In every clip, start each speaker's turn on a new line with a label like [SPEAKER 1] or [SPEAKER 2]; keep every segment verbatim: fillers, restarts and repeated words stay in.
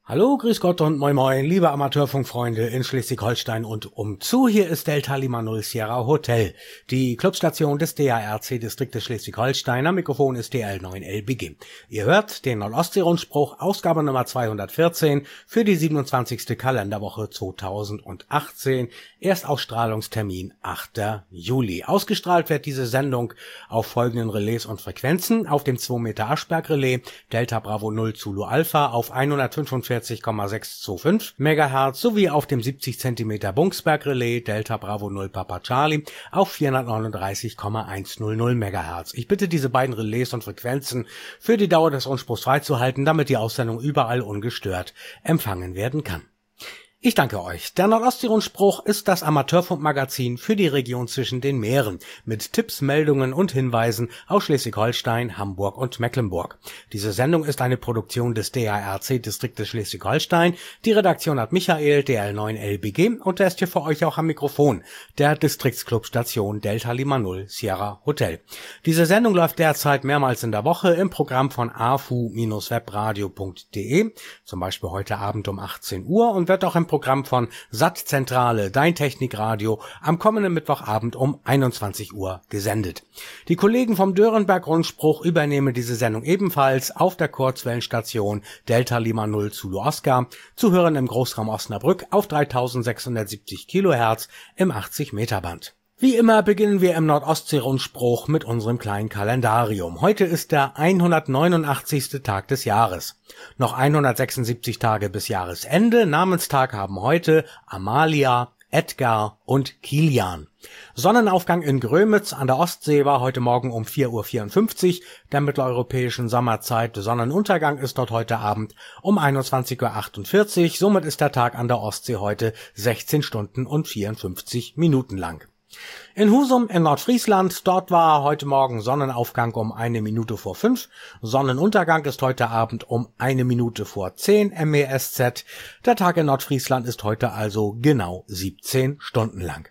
[SPEAKER 1] Hallo, grüß Gott und moin moin, liebe Amateurfunkfreunde in Schleswig-Holstein und umzu. Hier ist Delta Lima Null Sierra Hotel, die Clubstation des D A R C-Distriktes Schleswig-Holstein. Am Mikrofon ist D L neun L B G. Ihr hört den Nordostsee-Rundspruch, Ausgabe Nummer zweihundertvierzehn für die siebenundzwanzigste Kalenderwoche zweitausendachtzehn. Erstausstrahlungstermin achter Juli. Ausgestrahlt wird diese Sendung auf folgenden Relais und Frequenzen: auf dem zwei Meter Aschberg-Relais Delta Bravo Null Zulu Alpha auf hundertfünfundvierzig Komma sechshundertzweiundzwanzig Megahertz sowie auf dem siebzig Zentimeter Bungsberg-Relais Delta Bravo Null Papa Charlie auf vierhundertneununddreißig Komma hundertzehn Megahertz. Ich bitte, diese beiden Relais und Frequenzen für die Dauer des Rundspruchs freizuhalten, damit die Aussendung überall ungestört empfangen werden kann. Ich danke euch. Der Nordostsee-Rundspruch ist das Amateurfunkmagazin für die Region zwischen den Meeren mit Tipps, Meldungen und Hinweisen aus Schleswig-Holstein, Hamburg und Mecklenburg. Diese Sendung ist eine Produktion des D A R C-Distriktes Schleswig-Holstein. Die Redaktion hat Michael, D L neun L B G, und der ist hier für euch auch am Mikrofon, der Distriktsclubstation Delta Lima Null Sierra Hotel. Diese Sendung läuft derzeit mehrmals in der Woche im Programm von a f u Bindestrich webradio Punkt de, zum Beispiel heute Abend um achtzehn Uhr, und wird auch im Programm von Sattzentrale, dein Technikradio, am kommenden Mittwochabend um einundzwanzig Uhr gesendet. Die Kollegen vom Dörenberg-Rundspruch übernehmen diese Sendung ebenfalls auf der Kurzwellenstation Delta Lima Null Zulu Oscar, zu hören im Großraum Osnabrück auf dreitausendsechshundertsiebzig Kilohertz im achtzig Meter Band. Wie immer beginnen wir im Nordostsee-Rundspruch mit unserem kleinen Kalendarium. Heute ist der hundertneunundachtzigste Tag des Jahres. Noch hundertsechsundsiebzig Tage bis Jahresende. Namenstag haben heute Amalia, Edgar und Kilian. Sonnenaufgang in Grömitz an der Ostsee war heute Morgen um vier Uhr vierundfünfzig der mitteleuropäischen Sommerzeit. Sonnenuntergang ist dort heute Abend um einundzwanzig Uhr achtundvierzig. Somit ist der Tag an der Ostsee heute sechzehn Stunden und vierundfünfzig Minuten lang. In Husum in Nordfriesland, dort war heute Morgen Sonnenaufgang um eine Minute vor fünf. Sonnenuntergang ist heute Abend um eine Minute vor zehn M E S Z. Der Tag in Nordfriesland ist heute also genau siebzehn Stunden lang.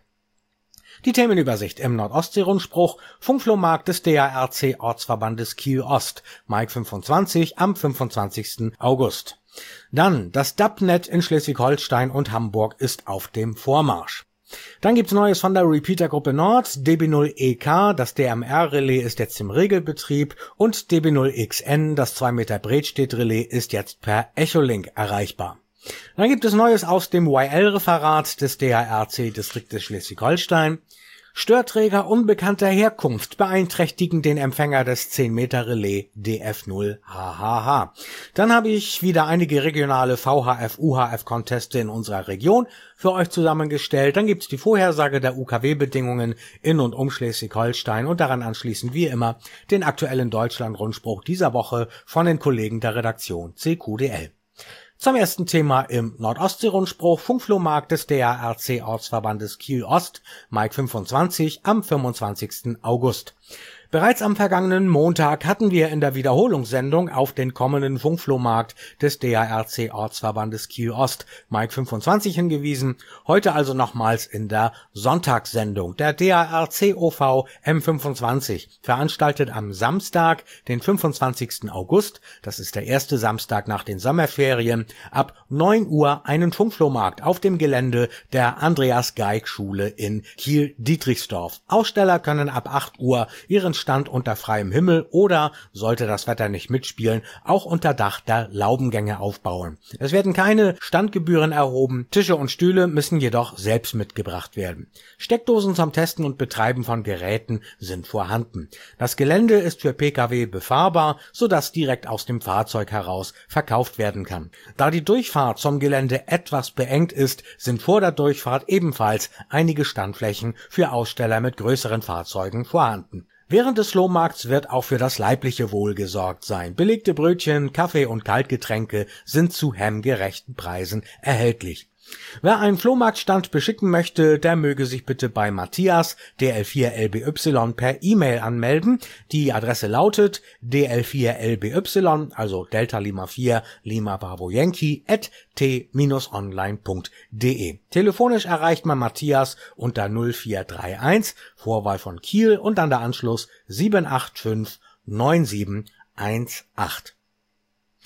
[SPEAKER 1] Die Themenübersicht im Nordostsee-Rundspruch: Funkflohmarkt des D A R C-Ortsverbandes Kiel-Ost, Mike fünfundzwanzig am fünfundzwanzigsten August. Dann, das D A B-Net in Schleswig-Holstein und Hamburg ist auf dem Vormarsch. Dann gibt's Neues von der Repeater-Gruppe Nord. D B null E K, das D M R-Relais, ist jetzt im Regelbetrieb, und D B null X N, das zwei Meter Bredstedt-Relais, ist jetzt per Echolink erreichbar. Dann gibt es Neues aus dem Y L-Referat des D A R C-Distriktes Schleswig-Holstein. Störträger unbekannter Herkunft beeinträchtigen den Empfänger des zehn Meter Relais D F null H H H. Dann habe ich wieder einige regionale V H F-U H F-Conteste in unserer Region für euch zusammengestellt. Dann gibt's die Vorhersage der U K W-Bedingungen in und um Schleswig-Holstein und daran anschließend wie immer den aktuellen Deutschland-Rundspruch dieser Woche von den Kollegen der Redaktion C Q D L. Zum ersten Thema im Nordostsee-Rundspruch: Funkflohmarkt des D A R C-Ortsverbandes Kiel-Ost, Mike fünfundzwanzig am fünfundzwanzigsten August. Bereits am vergangenen Montag hatten wir in der Wiederholungssendung auf den kommenden Funkflohmarkt des D A R C-Ortsverbandes Kiel-Ost, Mike fünfundzwanzig, hingewiesen. Heute also nochmals in der Sonntagssendung. Der D A R C O V M fünfundzwanzig veranstaltet am Samstag, den fünfundzwanzigsten August, das ist der erste Samstag nach den Sommerferien, ab neun Uhr einen Funkflohmarkt auf dem Gelände der Andreas-Geig-Schule in Kiel-Dietrichsdorf. Aussteller können ab acht Uhr ihren Stand unter freiem Himmel oder, sollte das Wetter nicht mitspielen, auch unter Dach der Laubengänge aufbauen. Es werden keine Standgebühren erhoben, Tische und Stühle müssen jedoch selbst mitgebracht werden. Steckdosen zum Testen und Betreiben von Geräten sind vorhanden. Das Gelände ist für Pkw befahrbar, sodass direkt aus dem Fahrzeug heraus verkauft werden kann. Da die Durchfahrt zum Gelände etwas beengt ist, sind vor der Durchfahrt ebenfalls einige Standflächen für Aussteller mit größeren Fahrzeugen vorhanden. Während des Flohmarkts wird auch für das leibliche Wohl gesorgt sein. Belegte Brötchen, Kaffee und Kaltgetränke sind zu hemmgerechten Preisen erhältlich. Wer einen Flohmarktstand beschicken möchte, der möge sich bitte bei Matthias, D L vier L B Y, per E-Mail anmelden. Die Adresse lautet D L vier L B Y, also Delta Lima vier Lima Bravo Yankee, at t Bindestrich online Punkt de. Telefonisch erreicht man Matthias unter null vier drei eins, Vorwahl von Kiel, und dann der Anschluss sieben acht fünf neun sieben eins acht.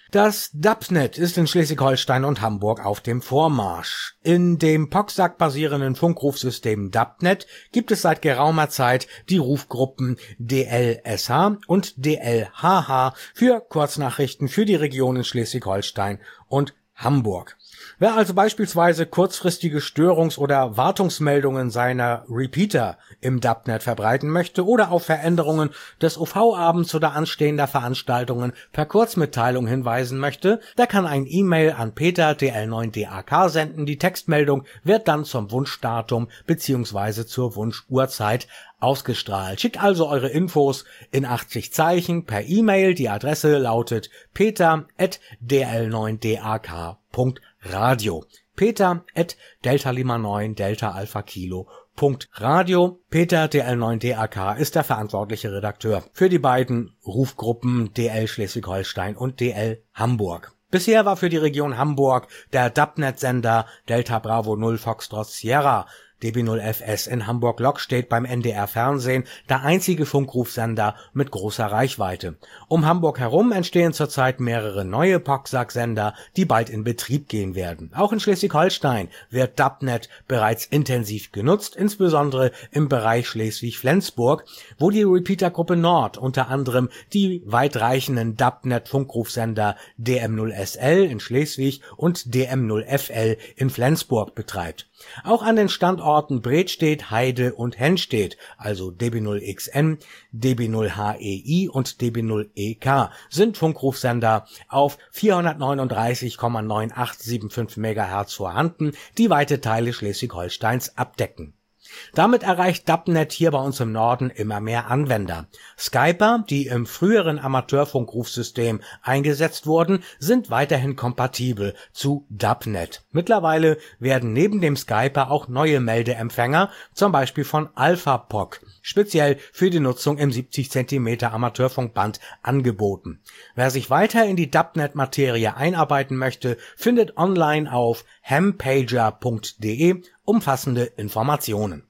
[SPEAKER 1] Das Dubsnet ist in Schleswig-Holstein und Hamburg auf dem Vormarsch. In dem POCSAG basierenden Funkrufsystem Dubnet gibt es seit geraumer Zeit die Rufgruppen D L S H und D L H H für Kurznachrichten für die Regionen Schleswig-Holstein und Hamburg. Wer also beispielsweise kurzfristige Störungs- oder Wartungsmeldungen seiner Repeater im Dubnet verbreiten möchte oder auf Veränderungen des O V-Abends oder anstehender Veranstaltungen per Kurzmitteilung hinweisen möchte, der kann ein E-Mail an Peter D L neun D A K senden. Die Textmeldung wird dann zum Wunschdatum bzw. zur Wunschuhrzeit ausgestrahlt. Schickt also eure Infos in achtzig Zeichen per E-Mail. Die Adresse lautet peter at d l neun d a k punkt radio. Peter at Delta Lima neun Delta Alpha Kilo Punkt Radio. Peter D L neun D A K ist der verantwortliche Redakteur für die beiden Rufgruppen D L Schleswig-Holstein und D L Hamburg. Bisher war für die Region Hamburg der Dubnet-Sender Delta Bravo null Foxtrot Sierra D B null F S in Hamburg-Lockstedt beim N D R Fernsehen der einzige Funkrufsender mit großer Reichweite. Um Hamburg herum entstehen zurzeit mehrere neue POCSAG-Sender, die bald in Betrieb gehen werden. Auch in Schleswig-Holstein wird Dubnet bereits intensiv genutzt, insbesondere im Bereich Schleswig-Flensburg, wo die Repeatergruppe Nord unter anderem die weitreichenden Dubnet-Funkrufsender D M null S L in Schleswig und D M null F L in Flensburg betreibt. Auch an den Standorten Bredstedt, Heide und Henstedt, also D B null X N, D B null H E I und D B null E K, sind Funkrufsender auf vierhundertneununddreißig Komma neun acht sieben fünf Megahertz vorhanden, die weite Teile Schleswig-Holsteins abdecken. Damit erreicht Dubnet hier bei uns im Norden immer mehr Anwender. Skyper, die im früheren Amateurfunkrufsystem eingesetzt wurden, sind weiterhin kompatibel zu Dubnet. Mittlerweile werden neben dem Skyper auch neue Meldeempfänger, zum Beispiel von Alpha P O C, speziell für die Nutzung im siebzig Zentimeter Amateurfunkband angeboten. Wer sich weiter in die Dubnet-Materie einarbeiten möchte, findet online auf hampager punkt de umfassende Informationen.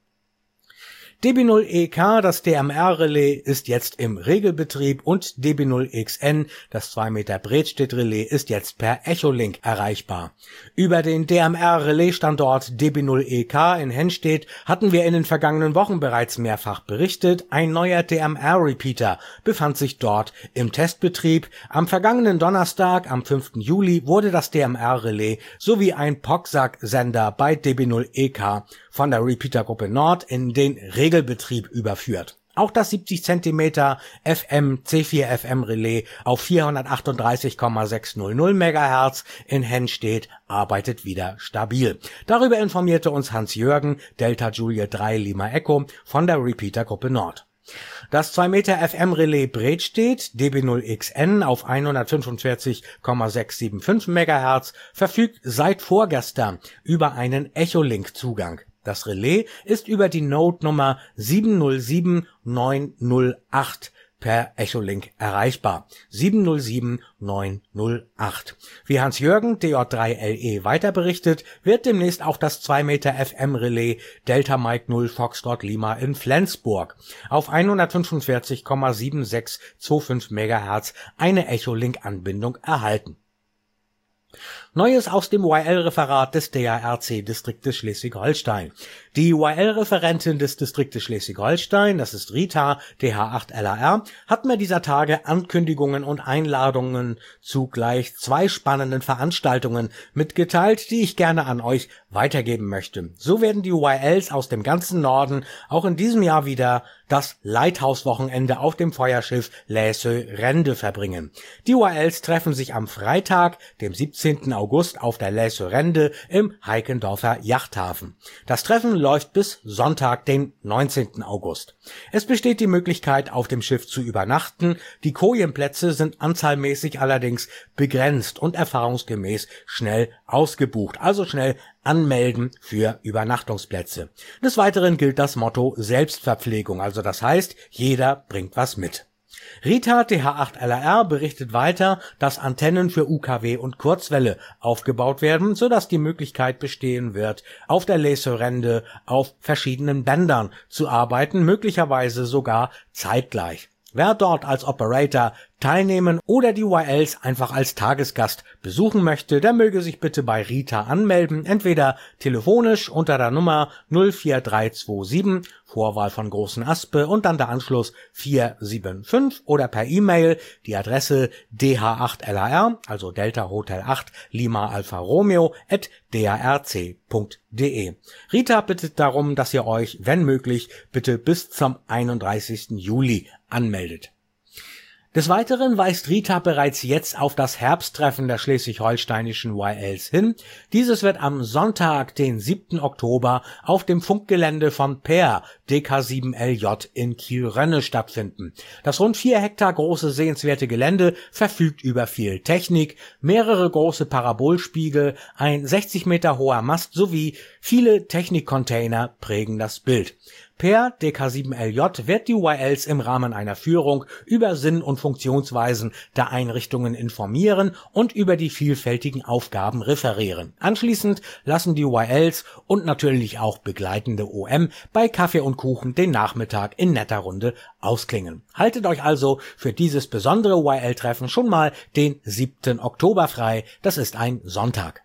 [SPEAKER 1] D B null E K, das D M R-Relais, ist jetzt im Regelbetrieb und D B null X N, das zwei Meter Bredstedt-Relais, ist jetzt per Echolink erreichbar. Über den D M R-Relais-Standort D B null E K in Henstedt hatten wir in den vergangenen Wochen bereits mehrfach berichtet. Ein neuer D M R-Repeater befand sich dort im Testbetrieb. Am vergangenen Donnerstag, am fünften Juli, wurde das D M R-Relais sowie ein POCSAG-Sender bei D B null E K von der Repeatergruppe Nord in den Regelbetrieb überführt. Auch das siebzig Zentimeter F M C vier F M Relais auf vierhundertachtunddreißig Komma sechshundert Megahertz in Henstedt arbeitet wieder stabil. Darüber informierte uns Hans-Jürgen, Delta Julia drei Lima Echo von der Repeatergruppe Nord. Das zwei Meter F M Relais Bredstedt D B null X N auf hundertfünfundvierzig Komma sechshundertfünfundsiebzig Megahertz verfügt seit vorgestern über einen Echolink-Zugang. Das Relais ist über die Node-Nummer sieben null sieben neun null acht per Echolink erreichbar. sieben null sieben neun null acht. Wie Hans-Jürgen D J drei L E weiter berichtet, wird demnächst auch das zwei Meter F M Relais Delta Mike null Foxtrot Lima in Flensburg auf hundertfünfundvierzig Komma sieben sechs zwei fünf Megahertz eine Echolink-Anbindung erhalten. Neues aus dem Y L-Referat des D A R C-Distriktes Schleswig-Holstein. Die Y L-Referentin des Distriktes Schleswig-Holstein, das ist Rita, D H acht L A R, hat mir dieser Tage Ankündigungen und Einladungen zu gleich zwei spannenden Veranstaltungen mitgeteilt, die ich gerne an euch weitergeben möchte. So werden die Y Ls aus dem ganzen Norden auch in diesem Jahr wieder das Lighthouse-Wochenende auf dem Feuerschiff Läsø Rende verbringen. Die Y Ls treffen sich am Freitag, dem siebzehnten August auf der Läsø Rende im Heikendorfer Yachthafen. Das Treffen läuft bis Sonntag, den neunzehnten August. Es besteht die Möglichkeit, auf dem Schiff zu übernachten. Die Kojenplätze sind anzahlmäßig allerdings begrenzt und erfahrungsgemäß schnell ausgebucht, also schnell anmelden für Übernachtungsplätze. Des Weiteren gilt das Motto Selbstverpflegung, also das heißt, jeder bringt was mit. Rita T H acht L A R berichtet weiter, dass Antennen für U K W und Kurzwelle aufgebaut werden, sodass die Möglichkeit bestehen wird, auf der Läsø Rende auf verschiedenen Bändern zu arbeiten, möglicherweise sogar zeitgleich. Wer dort als Operator teilnehmen oder die Y Ls einfach als Tagesgast besuchen möchte, der möge sich bitte bei Rita anmelden, entweder telefonisch unter der Nummer null vier drei zwei sieben, Vorwahl von Großen Aspe und dann der Anschluss vier sieben fünf oder per E-Mail die Adresse d h acht L A R, also Delta Hotel acht Lima Alfa Romeo at d a r c punkt d e. Rita bittet darum, dass ihr euch, wenn möglich, bitte bis zum einunddreißigsten Juli anmeldet. Des Weiteren weist Rita bereits jetzt auf das Herbsttreffen der schleswig-holsteinischen Y Ls hin. Dieses wird am Sonntag, den siebten Oktober, auf dem Funkgelände von Peer D K sieben L J in Kiel-Rönne stattfinden. Das rund vier Hektar große sehenswerte Gelände verfügt über viel Technik, mehrere große Parabolspiegel, ein sechzig Meter hoher Mast sowie viele Technikcontainer prägen das Bild. Peer D K sieben L J wird die Y Ls im Rahmen einer Führung über Sinn und Funktionsweisen der Einrichtungen informieren und über die vielfältigen Aufgaben referieren. Anschließend lassen die Y Ls und natürlich auch begleitende O M bei Kaffee und Kuchen den Nachmittag in netter Runde ausklingen. Haltet euch also für dieses besondere Y L-Treffen schon mal den siebten Oktober frei. Das ist ein Sonntag.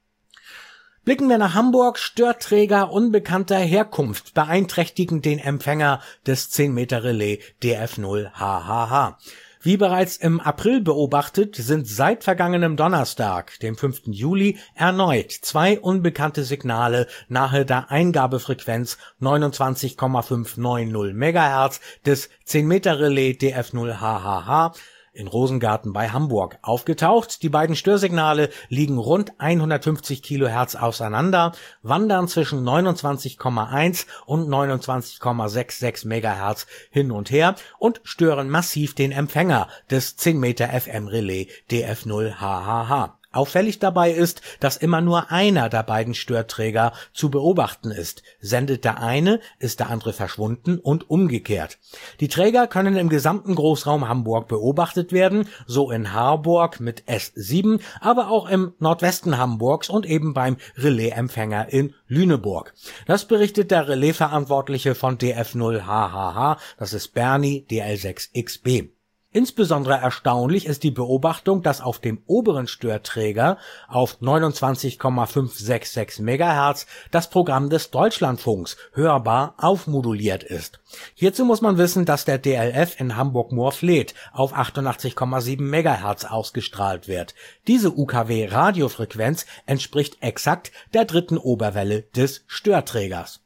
[SPEAKER 1] Blicken wir nach Hamburg. Störträger unbekannter Herkunft beeinträchtigen den Empfänger des zehn Meter Relais D F null H H H. Wie bereits im April beobachtet, sind seit vergangenem Donnerstag, dem fünften Juli, erneut zwei unbekannte Signale nahe der Eingabefrequenz neunundzwanzig Komma fünfhundertneunzig Megahertz des zehn Meter Relais D F null H H H in Rosengarten bei Hamburg aufgetaucht. Die beiden Störsignale liegen rund hundertfünfzig Kilohertz auseinander, wandern zwischen neunundzwanzig Komma eins und neunundzwanzig Komma sechsundsechzig Megahertz hin und her und stören massiv den Empfänger des zehn Meter F M Relais D F null H H H. Auffällig dabei ist, dass immer nur einer der beiden Störträger zu beobachten ist. Sendet der eine, ist der andere verschwunden und umgekehrt. Die Träger können im gesamten Großraum Hamburg beobachtet werden, so in Harburg mit S sieben, aber auch im Nordwesten Hamburgs und eben beim Relaisempfänger in Lüneburg. Das berichtet der Relaisverantwortliche von D F null H H H, das ist Bernie D L sechs X B. Insbesondere erstaunlich ist die Beobachtung, dass auf dem oberen Störträger auf neunundzwanzig Komma fünfhundertsechsundsechzig Megahertz das Programm des Deutschlandfunks hörbar aufmoduliert ist. Hierzu muss man wissen, dass der D L F in Hamburg-Moorfleet auf achtundachtzig Komma sieben Megahertz ausgestrahlt wird. Diese U K W-Radiofrequenz entspricht exakt der dritten Oberwelle des Störträgers.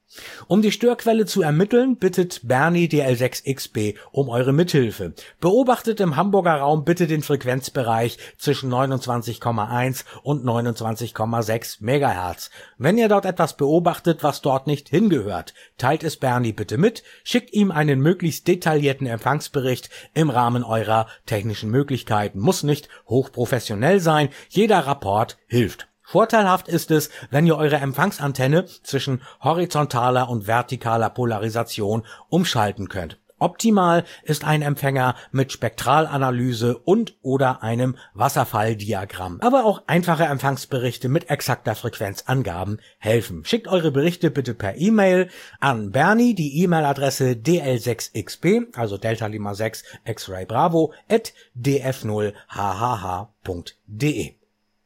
[SPEAKER 1] Um die Störquelle zu ermitteln, bittet Bernie D L sechs X B um eure Mithilfe. Beobachtet im Hamburger Raum bitte den Frequenzbereich zwischen neunundzwanzig Komma eins und neunundzwanzig Komma sechs Megahertz. Wenn ihr dort etwas beobachtet, was dort nicht hingehört, teilt es Bernie bitte mit, schickt ihm einen möglichst detaillierten Empfangsbericht im Rahmen eurer technischen Möglichkeiten. Muss nicht hochprofessionell sein, jeder Rapport hilft. Vorteilhaft ist es, wenn ihr eure Empfangsantenne zwischen horizontaler und vertikaler Polarisation umschalten könnt. Optimal ist ein Empfänger mit Spektralanalyse und oder einem Wasserfalldiagramm. Aber auch einfache Empfangsberichte mit exakter Frequenzangaben helfen. Schickt eure Berichte bitte per E-Mail an Bernie, die E-Mail-Adresse d l sechs x b, also Delta Lima sechs X-Ray Bravo, at d f null h h h punkt d e.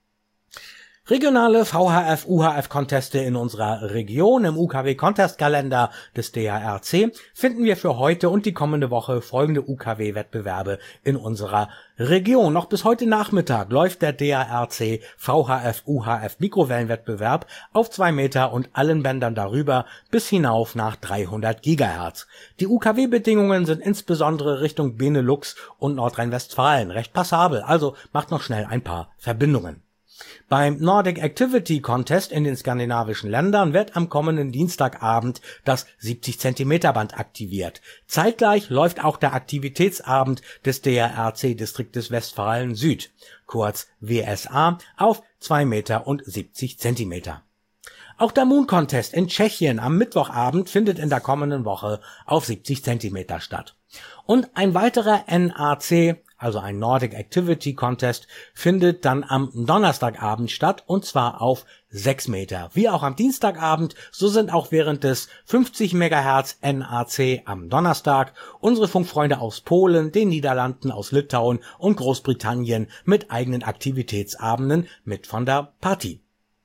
[SPEAKER 1] Regionale V H F-U H F-Conteste in unserer Region. Im U K W-Contest-Kalender des D H R C finden wir für heute und die kommende Woche folgende U K W-Wettbewerbe in unserer Region. Noch bis heute Nachmittag läuft der D H R C V H F-U H F-Mikrowellenwettbewerb auf zwei Meter und allen Bändern darüber bis hinauf nach dreihundert Gigahertz. Die U K W-Bedingungen sind insbesondere Richtung Benelux und Nordrhein-Westfalen recht passabel, also macht noch schnell ein paar Verbindungen. Beim Nordic Activity Contest in den skandinavischen Ländern wird am kommenden Dienstagabend das siebzig Zentimeter Band aktiviert. Zeitgleich läuft auch der Aktivitätsabend des D H R C-Distriktes Westfalen Süd, kurz W S A, auf zwei Meter und siebzig Zentimeter. Auch der Moon Contest in Tschechien am Mittwochabend findet in der kommenden Woche auf siebzig Zentimeter statt. Und ein weiterer N A C also ein Nordic Activity Contest, findet dann am Donnerstagabend statt, und zwar auf sechs Meter. Wie auch am Dienstagabend, so sind auch während des fünfzig Megahertz N A C am Donnerstag unsere Funkfreunde aus Polen, den Niederlanden, aus Litauen und Großbritannien mit eigenen Aktivitätsabenden mit von der Partie.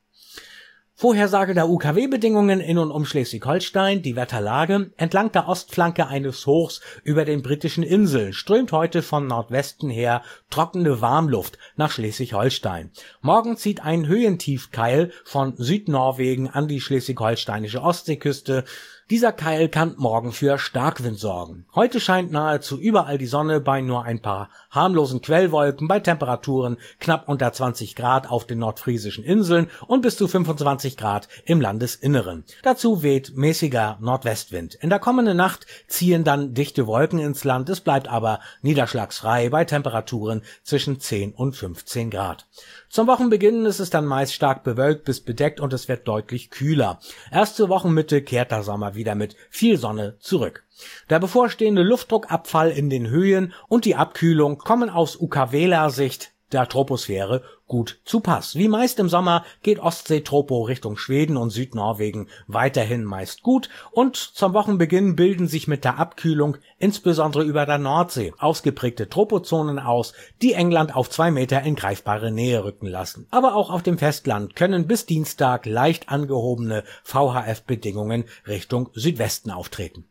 [SPEAKER 1] Vorhersage der U K W-Bedingungen in und um Schleswig-Holstein. Die Wetterlage: Entlang der Ostflanke eines Hochs über den britischen Inseln strömt heute von Nordwesten her trockene Warmluft nach Schleswig-Holstein. Morgen zieht ein Höhentiefkeil von Südnorwegen an die schleswig-holsteinische Ostseeküste. Dieser Keil kann morgen für Starkwind sorgen. Heute scheint nahezu überall die Sonne bei nur ein paar harmlosen Quellwolken bei Temperaturen knapp unter zwanzig Grad auf den nordfriesischen Inseln und bis zu fünfundzwanzig Grad im Landesinneren. Dazu weht mäßiger Nordwestwind. In der kommenden Nacht ziehen dann dichte Wolken ins Land, es bleibt aber niederschlagsfrei bei Temperaturen zwischen zehn und fünfzehn Grad. Zum Wochenbeginn ist es dann meist stark bewölkt bis bedeckt und es wird deutlich kühler. Erst zur Wochenmitte kehrt der Sommer wieder mit viel Sonne zurück. Der bevorstehende Luftdruckabfall in den Höhen und die Abkühlung kommen aus U K W-Sicht der Troposphäre gut zu Pass. Wie meist im Sommer geht Ostsee-Tropo Richtung Schweden und Südnorwegen weiterhin meist gut, und zum Wochenbeginn bilden sich mit der Abkühlung insbesondere über der Nordsee ausgeprägte Tropozonen aus, die England auf zwei Meter in greifbare Nähe rücken lassen. Aber auch auf dem Festland können bis Dienstag leicht angehobene V H F-Bedingungen Richtung Südwesten auftreten.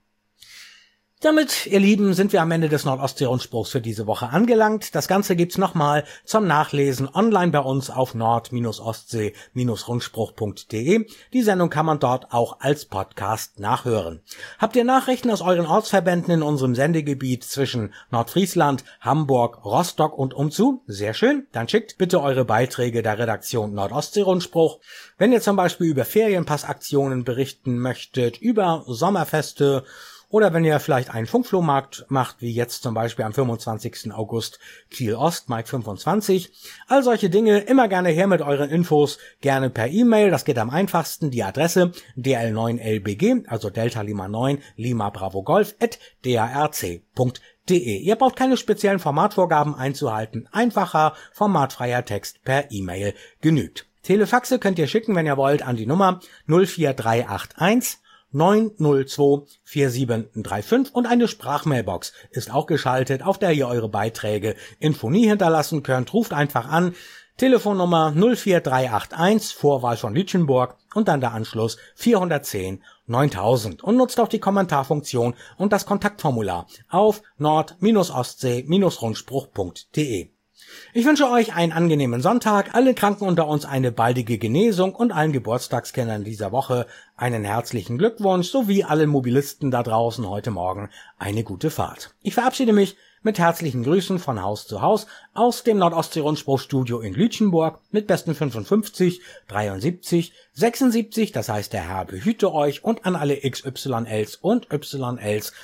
[SPEAKER 1] Damit, ihr Lieben, sind wir am Ende des Nord-Ostsee-Rundspruchs für diese Woche angelangt. Das Ganze gibt's nochmal zum Nachlesen online bei uns auf nord ostsee rundspruch punkt de. Die Sendung kann man dort auch als Podcast nachhören. Habt ihr Nachrichten aus euren Ortsverbänden in unserem Sendegebiet zwischen Nordfriesland, Hamburg, Rostock und umzu? Sehr schön. Dann schickt bitte eure Beiträge der Redaktion Nord-Ostsee-Rundspruch. Wenn ihr zum Beispiel über Ferienpassaktionen berichten möchtet, über Sommerfeste, oder wenn ihr vielleicht einen Funkflohmarkt macht, wie jetzt zum Beispiel am fünfundzwanzigsten August Kiel Ost, Mike fünfundzwanzig. All solche Dinge immer gerne her mit euren Infos, gerne per E-Mail, das geht am einfachsten. Die Adresse d l neun l b g, also Delta Lima neun, Lima Bravo Golf, at d a r c punkt de. Ihr braucht keine speziellen Formatvorgaben einzuhalten, einfacher, formatfreier Text per E-Mail genügt. Telefaxe könnt ihr schicken, wenn ihr wollt, an die Nummer null vier drei acht eins neun null zwei vier sieben drei fünf, und eine Sprachmailbox ist auch geschaltet, auf der ihr eure Beiträge in Phonie hinterlassen könnt. Ruft einfach an, Telefonnummer null vier drei acht eins, Vorwahl von Lütchenburg und dann der Anschluss vierhundertzehn neuntausend, und nutzt auch die Kommentarfunktion und das Kontaktformular auf nord ostsee rundspruch punkt de. Ich wünsche euch einen angenehmen Sonntag, allen Kranken unter uns eine baldige Genesung und allen Geburtstagskennern dieser Woche einen herzlichen Glückwunsch, sowie allen Mobilisten da draußen heute Morgen eine gute Fahrt. Ich verabschiede mich mit herzlichen Grüßen von Haus zu Haus aus dem Nord-Ostsee-Rundspruch-Studio in Lütchenburg mit besten fünfundfünfzig, dreiundsiebzig, sechsundsiebzig, das heißt der Herr behüte euch, und an alle X Y Ls und Y Ls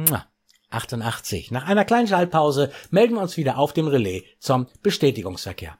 [SPEAKER 1] achtundachtzig. Nach einer kleinen Schaltpause melden wir uns wieder auf dem Relais zum Bestätigungsverkehr.